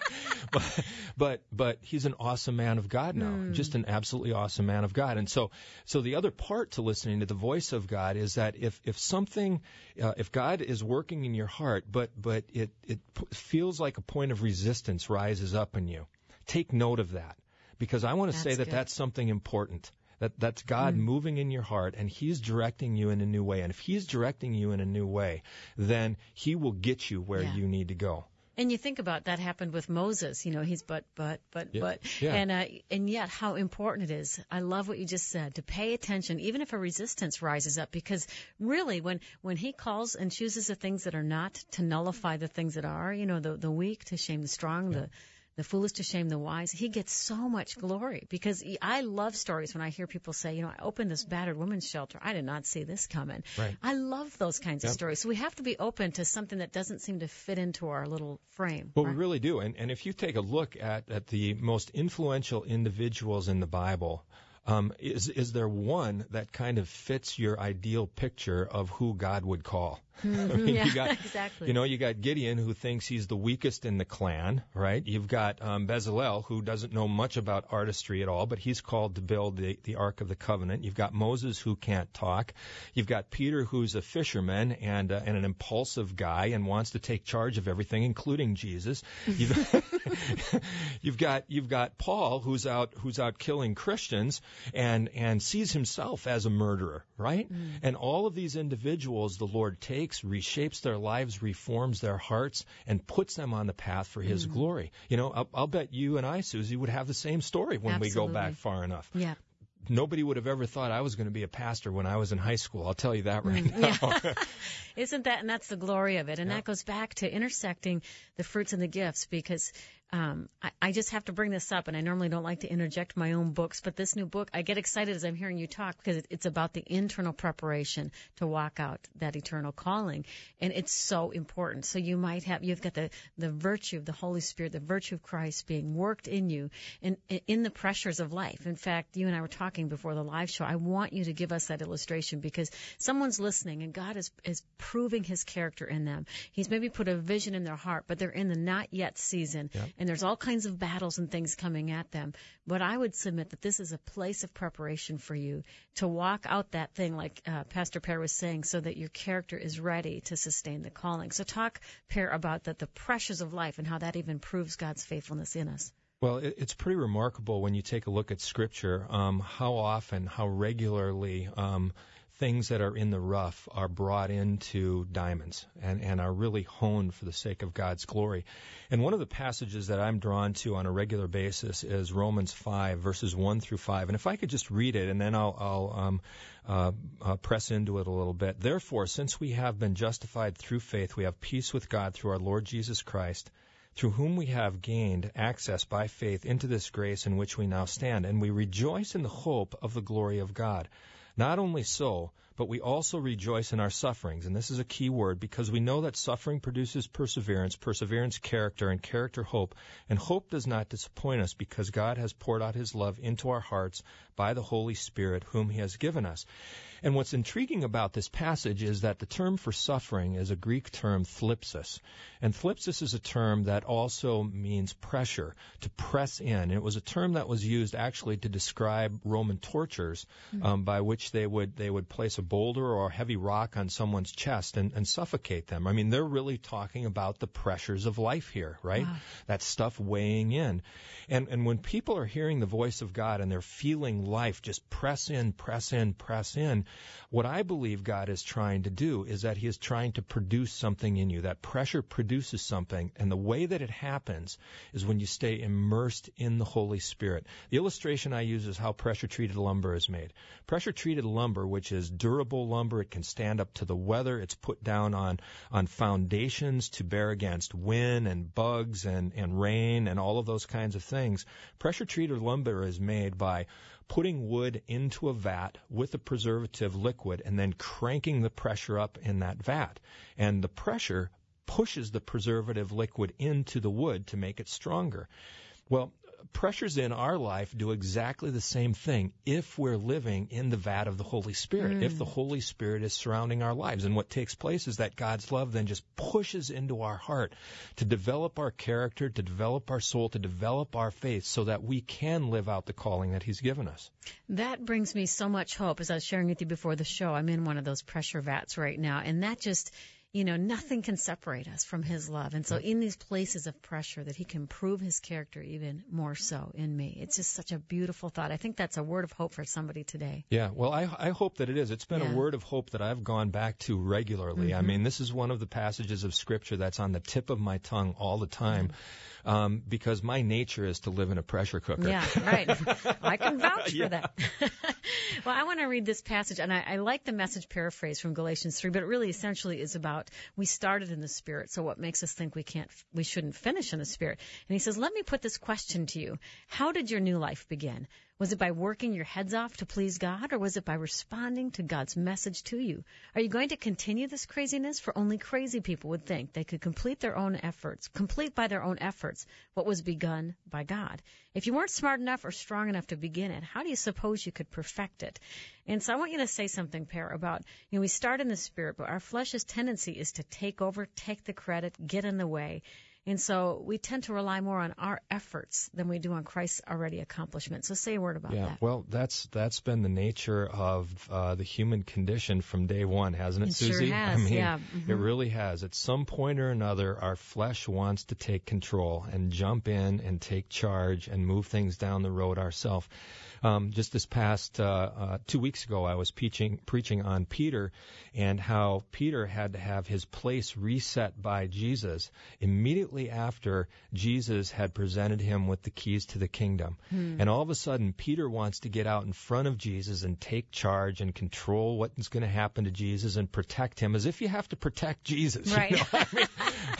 but, but but he's an awesome man of God now, mm. just an absolutely awesome man of God. And so, so the other part to listening to the voice of God is that if if something, uh, if God is working in your heart, but but it it p- feels like a point of resistance rises up in you, take note of that, because I want to say that good. that's something important. That that's God mm. moving in your heart, and He's directing you in a new way. And if He's directing you in a new way, then He will get you where yeah. you need to go. And you think about that happened with Moses. You know, he's but, but, but, yeah. but. Yeah. And, uh, and yet how important it is. I love what you just said, to pay attention, even if a resistance rises up, because really when, when he calls and chooses the things that are not to nullify the things that are, you know, the, the weak to shame the strong, yeah. the, the foolish to shame the wise. He gets so much glory because he, I love stories when I hear people say, you know, I opened this battered women's shelter. I did not see this coming. Right. I love those kinds Yep. of stories. So we have to be open to something that doesn't seem to fit into our little frame. Well, right? we really do. And, and if you take a look at, at the most influential individuals in the Bible, um, is, is there one that kind of fits your ideal picture of who God would call? Mm-hmm. I mean, yeah, you got, exactly. You know, you got Gideon, who thinks he's the weakest in the clan, right? You've got um, Bezalel, who doesn't know much about artistry at all, but he's called to build the, the Ark of the Covenant. You've got Moses, who can't talk. You've got Peter, who's a fisherman and uh, and an impulsive guy and wants to take charge of everything, including Jesus. You've, you've got you've got Paul, who's out who's out killing Christians and and sees himself as a murderer, right? Mm. And all of these individuals, the Lord takes, reshapes their lives, reforms their hearts, and puts them on the path for His mm. glory. You know, I'll, I'll bet you and I, Susie, would have the same story when Absolutely. we go back far enough. Yeah. Nobody would have ever thought I was going to be a pastor when I was in high school. I'll tell you that right mm, now. Yeah. Isn't that, and that's the glory of it. And yeah. that goes back to intersecting the fruits and the gifts, because Um, I, I just have to bring this up, and I normally don't like to interject my own books, but this new book, I get excited as I'm hearing you talk because it, it's about the internal preparation to walk out that eternal calling, and it's so important. So you might have, you've got the, the virtue of the Holy Spirit, the virtue of Christ being worked in you and in the pressures of life. In fact, you and I were talking before the live show. I want you to give us that illustration because someone's listening, and God is, is proving His character in them. He's maybe put a vision in their heart, but they're in the not yet season. Yep. And there's all kinds of battles and things coming at them. But I would submit that this is a place of preparation for you to walk out that thing, like uh, Pastor Pear was saying, so that your character is ready to sustain the calling. So talk, Pear, about the, the pressures of life and how that even proves God's faithfulness in us. Well, it, it's pretty remarkable when you take a look at Scripture, um, how often, how regularly um, things that are in the rough are brought into diamonds and, and are really honed for the sake of God's glory. And one of the passages that I'm drawn to on a regular basis is Romans five, verses one through five. And if I could just read it, and then I'll, I'll um, uh, uh, press into it a little bit. Therefore, since we have been justified through faith, we have peace with God through our Lord Jesus Christ, through whom we have gained access by faith into this grace in which we now stand. And we rejoice in the hope of the glory of God. Not only so, but we also rejoice in our sufferings, and this is a key word, because we know that suffering produces perseverance, perseverance character, and character hope, and hope does not disappoint us because God has poured out His love into our hearts by the Holy Spirit whom He has given us. And what's intriguing about this passage is that the term for suffering is a Greek term, thlipsis. And thlipsis is a term that also means pressure, to press in. It was a term that was used actually to describe Roman tortures, mm-hmm. um, by which they would they would place a boulder or a heavy rock on someone's chest and, and suffocate them. I mean, they're really talking about the pressures of life here, right? Wow. That stuff weighing in. And and when people are hearing the voice of God and they're feeling life just press in, press in, press in, what I believe God is trying to do is that He is trying to produce something in you. That pressure produces something, and the way that it happens is when you stay immersed in the Holy Spirit. The illustration I use is how pressure-treated lumber is made. Pressure-treated lumber, which is durable lumber, it can stand up to the weather. It's put down on, on foundations to bear against wind and bugs and, and rain and all of those kinds of things. Pressure-treated lumber is made by putting wood into a vat with a preservative liquid and then cranking the pressure up in that vat. And the pressure pushes the preservative liquid into the wood to make it stronger. Well, pressures in our life do exactly the same thing if we're living in the vat of the Holy Spirit, mm. if the Holy Spirit is surrounding our lives. And what takes place is that God's love then just pushes into our heart to develop our character, to develop our soul, to develop our faith so that we can live out the calling that He's given us. That brings me so much hope. As I was sharing with you before the show, I'm in one of those pressure vats right now, and that just... You know, nothing can separate us from His love. And so in these places of pressure that He can prove His character even more so in me. It's just such a beautiful thought. I think that's a word of hope for somebody today. Yeah, well, I, I hope that it is. It's been yeah. a word of hope that I've gone back to regularly. Mm-hmm. I mean, this is one of the passages of Scripture that's on the tip of my tongue all the time. Mm-hmm. Um, because my nature is to live in a pressure cooker. Yeah, right. I can vouch yeah. for that. Well, I want to read this passage, and I, I like the Message paraphrase from Galatians three, but it really essentially is about we started in the Spirit, so what makes us think we can't, we shouldn't finish in the Spirit? And he says, let me put this question to you. How did your new life begin? Was it by working your heads off to please God, or was it by responding to God's message to you? Are you going to continue this craziness? For only crazy people would think they could complete their own efforts, complete by their own efforts what was begun by God. If you weren't smart enough or strong enough to begin it, how do you suppose you could perfect it? And so I want you to say something, Per, about, you know, we start in the Spirit, but our flesh's tendency is to take over, take the credit, get in the way. And so we tend to rely more on our efforts than we do on Christ's already accomplishment. So say a word about yeah, that. Well, that's that's been the nature of uh, the human condition from day one, hasn't it, it Susie? Sure has, I mean, yeah. Mm-hmm. It really has. At some point or another, our flesh wants to take control and jump in and take charge and move things down the road ourselves. Um, just this past uh, uh, two weeks ago, I was preaching preaching on Peter and how Peter had to have his place reset by Jesus immediately after Jesus had presented him with the keys to the kingdom. Hmm. And all of a sudden, Peter wants to get out in front of Jesus and take charge and control what's going to happen to Jesus and protect him, as if you have to protect Jesus. Right. You know what I mean?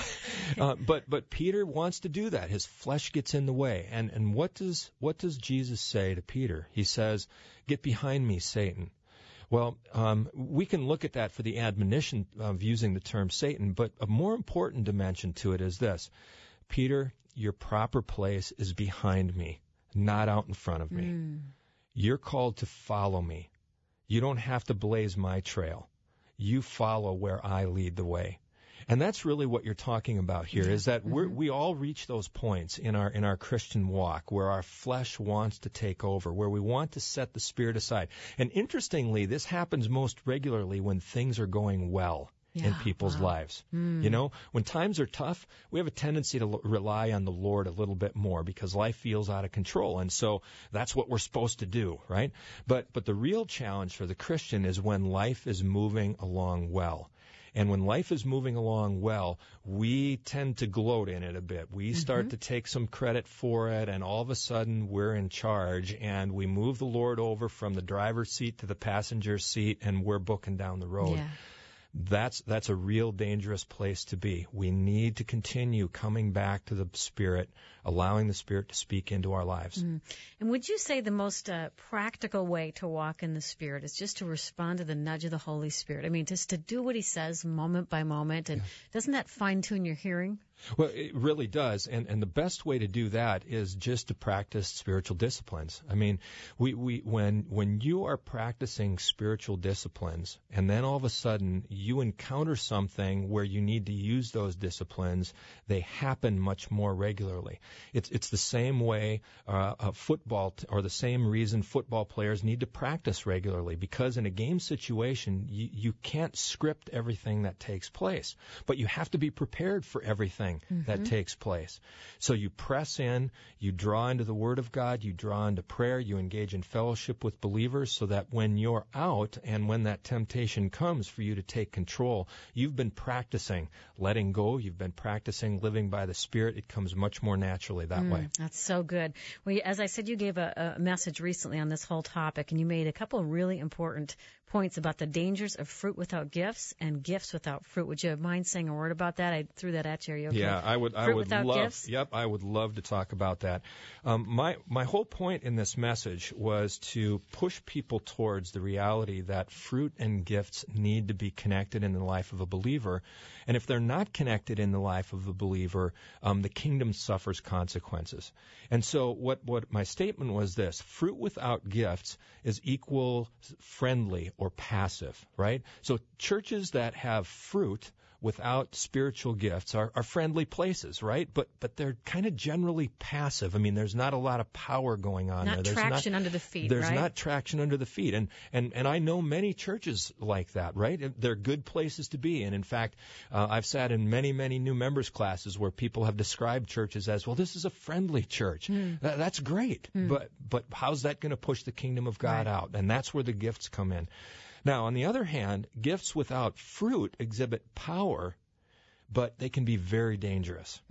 Uh, but but Peter wants to do that. His flesh gets in the way. And and what does what does Jesus say to Peter? He says, "Get behind me, Satan." Well, um, we can look at that for the admonition of using the term Satan, but a more important dimension to it is this: Peter, your proper place is behind me, not out in front of me. Mm. You're called to follow me. You don't have to blaze my trail. You follow where I lead the way. And that's really what you're talking about here, is that mm-hmm. we're, we all reach those points in our in our Christian walk where our flesh wants to take over, where we want to set the Spirit aside. And interestingly, this happens most regularly when things are going well yeah, in people's wow. lives. Mm. You know, when times are tough, we have a tendency to l- rely on the Lord a little bit more because life feels out of control. And so that's what we're supposed to do, right? But but the real challenge for the Christian is when life is moving along well. And when life is moving along well, we tend to gloat in it a bit. We start mm-hmm. to take some credit for it, and all of a sudden we're in charge, and we move the Lord over from the driver's seat to the passenger seat, and we're booking down the road. Yeah. That's that's a real dangerous place to be. We need to continue coming back to the Spirit, allowing the Spirit to speak into our lives. Mm. And would you say the most uh, practical way to walk in the Spirit is just to respond to the nudge of the Holy Spirit? I mean, just to do what He says moment by moment, and yeah. doesn't that fine-tune your hearing? Well, it really does, and and the best way to do that is just to practice spiritual disciplines. I mean, we, we when when you are practicing spiritual disciplines, and then all of a sudden you encounter something where you need to use those disciplines, they happen much more regularly. It's it's the same way uh, a football, t- or the same reason football players need to practice regularly, because in a game situation you, you can't script everything that takes place, but you have to be prepared for everything Mm-hmm. that takes place. So you press in, you draw into the Word of God, you draw into prayer, you engage in fellowship with believers, so that when you're out and when that temptation comes for you to take control, you've been practicing letting go, you've been practicing living by the Spirit. It comes much more naturally that mm, way. That's so good. Well, as I said, you gave a, a message recently on this whole topic, and you made a couple of really important points about the dangers of fruit without gifts and gifts without fruit. Would you mind saying a word about that? I threw that at you. Are you okay? Yeah, I would. Fruit I would without love. Gifts? Yep, I would love to talk about that. Um, my my whole point in this message was to push people towards the reality that fruit and gifts need to be connected in the life of a believer, and if they're not connected in the life of a believer, um, the kingdom suffers consequences. And so, what what my statement was this: fruit without gifts is equal friendly or passive, right? So churches that have fruit without spiritual gifts are, are friendly places, right? But but they're kind of generally passive. I mean, there's not a lot of power going on not there. There's traction not, under the feet, There's right? not traction under the feet. And, and, and I know many churches like that, right? They're good places to be. And in fact, uh, I've sat in many, many new members classes where people have described churches as, well, this is a friendly church. Mm. Th- that's great. Mm. But, but how's that going to push the kingdom of God right. out? And that's where the gifts come in. Now, on the other hand, gifts without fruit exhibit power, but they can be very dangerous. Mm.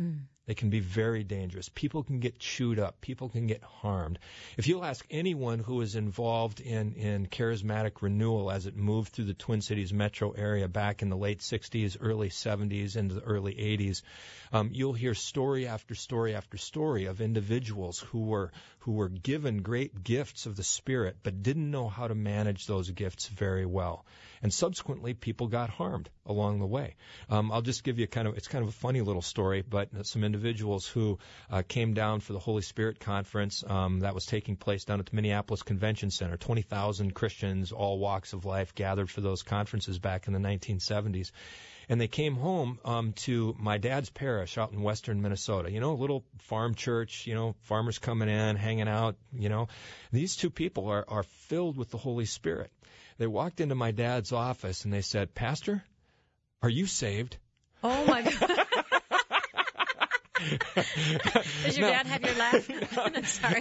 They can be very dangerous. People can get chewed up. People can get harmed. If you'll ask anyone who is involved in, in charismatic renewal as it moved through the Twin Cities metro area back in the late sixties, early seventies, into the early eighties, um, you'll hear story after story after story of individuals who were who were given great gifts of the Spirit but didn't know how to manage those gifts very well. And subsequently, people got harmed along the way. Um, I'll just give you kind of, it's kind of a funny little story, but some individuals who uh, came down for the Holy Spirit Conference um, that was taking place down at the Minneapolis Convention Center. twenty thousand Christians, all walks of life, gathered for those conferences back in the nineteen seventies. And they came home um, to my dad's parish out in western Minnesota. You know, a little farm church, you know, farmers coming in, hanging out, you know. These two people are, are filled with the Holy Spirit. They walked into my dad's office and they said, "Pastor, are you saved?" Oh, my God. Does your no. dad have your laugh? Sorry.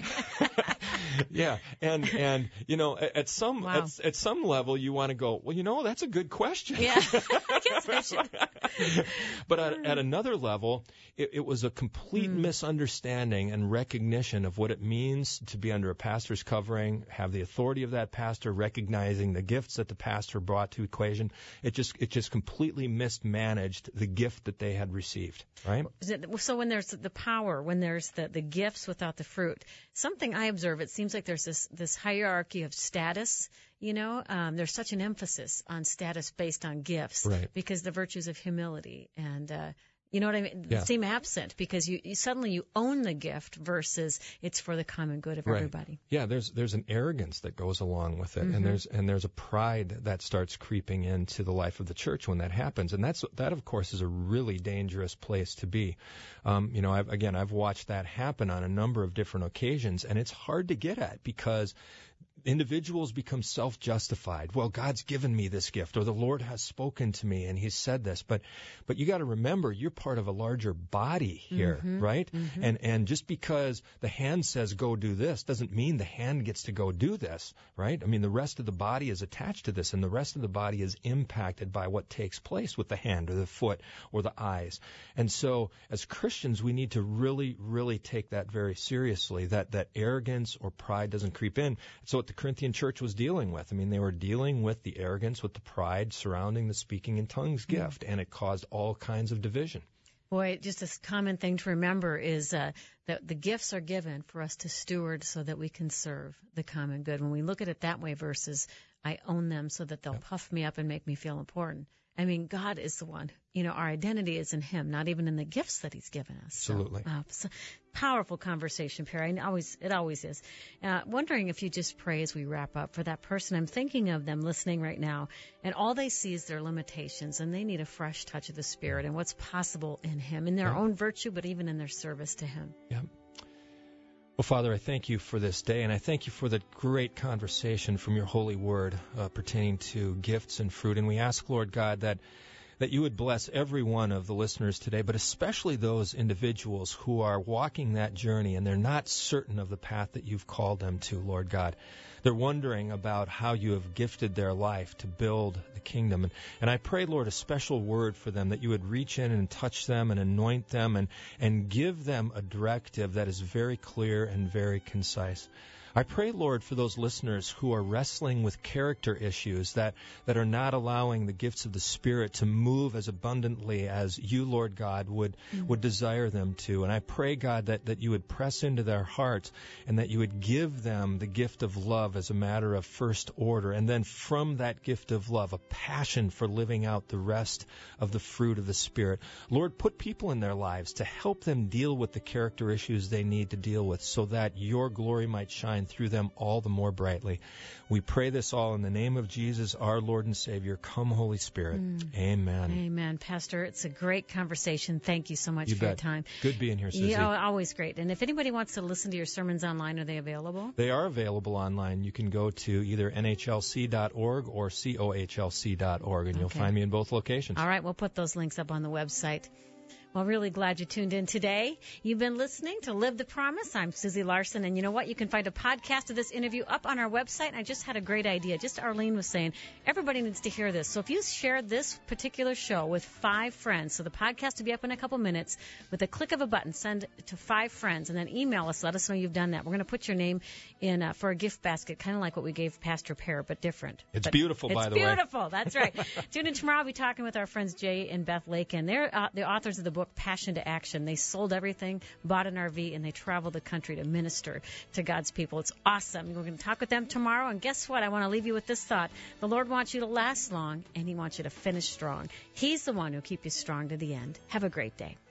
Yeah, and and you know, at, at some wow. at, at some level, you want to go, well, you know, that's a good question. Yeah, I guess I should. But at, at another level, it, it was a complete mm. misunderstanding and recognition of what it means to be under a pastor's covering, have the authority of that pastor, recognizing the gifts that the pastor brought to equation. It just it just completely mismanaged the gift that they had received. Right. So when there's the power, when there's the, the gifts without the fruit, something I observe, it seems like there's this, this hierarchy of status, you know, um, there's such an emphasis on status based on gifts right. because the virtues of humility and, uh, you know what I mean? Yeah. Seem absent because you, you suddenly you own the gift versus it's for the common good of right. everybody. Yeah, there's there's an arrogance that goes along with it, mm-hmm. and there's and there's a pride that starts creeping into the life of the church when that happens, and that's that of course is a really dangerous place to be. Um, you know, I've, again, I've watched that happen on a number of different occasions, and it's hard to get at because individuals become self-justified. Well, God's given me this gift, or the Lord has spoken to me and He's said this. But, but you got to remember, you're part of a larger body here, mm-hmm. right? Mm-hmm. And and just because the hand says go do this doesn't mean the hand gets to go do this, right? I mean, the rest of the body is attached to this, and the rest of the body is impacted by what takes place with the hand or the foot or the eyes. And so, as Christians, we need to really, really take that very seriously. That that arrogance or pride doesn't creep in. So what the Corinthian church was dealing with. I mean, they were dealing with the arrogance, with the pride surrounding the speaking in tongues mm-hmm. gift, and it caused all kinds of division. Boy, just a common thing to remember is uh, that the gifts are given for us to steward so that we can serve the common good. When we look at it that way versus I own them so that they'll yep. puff me up and make me feel important. I mean, God is the one. You know, our identity is in Him, not even in the gifts that He's given us. Absolutely. So, uh, so powerful conversation, Perry. And always, it always is. Uh, wondering if you just pray as we wrap up for that person. I'm thinking of them listening right now, and all they see is their limitations, and they need a fresh touch of the Spirit and what's possible in Him, in their yeah. own virtue, but even in their service to Him. Yeah. Well, Father, I thank you for this day, and I thank you for the great conversation from your holy word uh, pertaining to gifts and fruit. And we ask, Lord God, that that you would bless every one of the listeners today, but especially those individuals who are walking that journey and they're not certain of the path that you've called them to, Lord God. They're wondering about how you have gifted their life to build the kingdom. And, and I pray, Lord, a special word for them, that you would reach in and touch them and anoint them and, and give them a directive that is very clear and very concise. I pray, Lord, for those listeners who are wrestling with character issues that, that are not allowing the gifts of the Spirit to move as abundantly as you, Lord God, would mm-hmm. would desire them to. And I pray, God, that, that you would press into their hearts and that you would give them the gift of love as a matter of first order. And then from that gift of love, a passion for living out the rest of the fruit of the Spirit. Lord, put people in their lives to help them deal with the character issues they need to deal with so that your glory might shine through them all the more brightly. We pray this all in the name of Jesus, our Lord and Savior. Come, Holy Spirit. Mm. Amen. Amen. Pastor, it's a great conversation. Thank you so much you for bet. your time. Good being here, Susie. Yeah, always great. And if anybody wants to listen to your sermons online, are they available? They are available online. You can go to either N H L C dot org or C O H L C dot org, and you'll okay. find me in both locations. All right, we'll put those links up on the website. Well, really glad you tuned in today. You've been listening to Live the Promise. I'm Susie Larson, and you know what? You can find a podcast of this interview up on our website. I just had a great idea. Just Arlene was saying, everybody needs to hear this. So if you share this particular show with five friends, so the podcast will be up in a couple minutes, with a click of a button, send it to five friends, and then email us. Let us know you've done that. We're going to put your name in uh, for a gift basket, kind of like what we gave Pastor Pear, but different. It's but beautiful, by the way. It's beautiful. That's right. Tune in tomorrow. I'll be talking with our friends Jay and Beth Lakin. They're uh, the authors of the book Passion to Action. They sold everything, bought an R V, and they traveled the country to minister to God's people. It's awesome. We're going to talk with them tomorrow. And guess what? I want to leave you with this thought. The Lord wants you to last long, and He wants you to finish strong. He's the one who'll keep you strong to the end. Have a great day.